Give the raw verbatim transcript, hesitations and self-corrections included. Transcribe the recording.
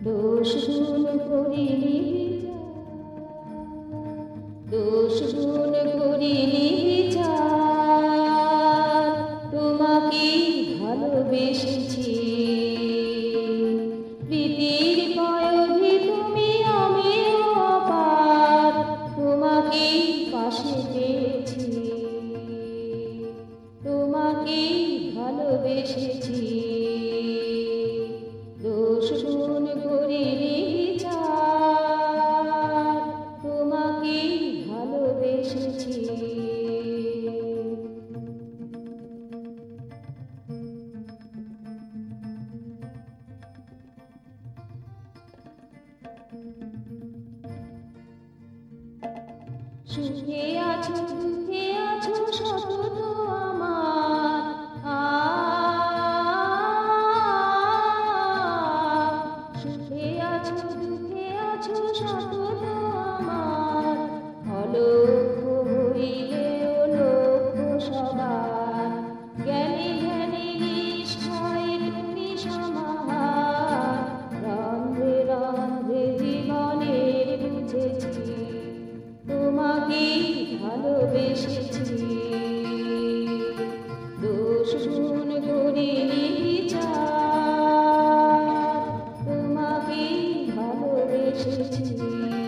দোষ গুণ করিনি দোষ গুণ করিনি বিচার, তোমাকে ভালোবেসেছি প্রীতির পয়োধি তুমি আমিও অপার, তোমাকে পাশে পেয়েছি তোমাকে ভালোবেসেছি। দোষ গুণ করিনি বিচার, তোমাকে ভালোবেসেছি। সুখে আছো দুঃখে আছো সতত আমার, সুখে আছো দুঃখে আছো সতত আমার, অলক্ষ্য হইলেও লক্ষ্য সবার, জ্ঞানী ধ্যানী নিষ্ঠায় তুমি সমাহার, রন্ধ্রে রন্ধ্রে জীবনের বুঝেছি তোমাকে ভালোবেসেছি। দোষ গুণ করিনি বিচার, তোমাকে ভালোবেসেছি।